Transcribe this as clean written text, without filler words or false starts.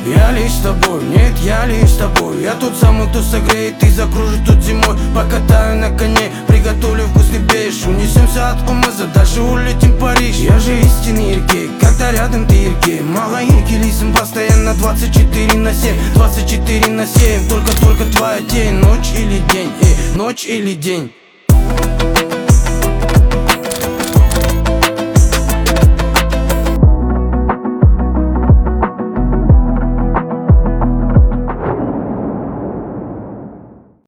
Я лишь с тобой, нет, я лишь с тобой. Я тот самый, кто согреет и закружит тут зимой. Покатаю на коне, приготовлю вкусный беш. Унесемся от ОМЗ, дальше улетим в Париж. Я же истинный иркей, когда рядом ты иркей. Мало ирки лисом, постоянно 24/7. 24/7, только твоя тень. Ночь или день, ночь или день.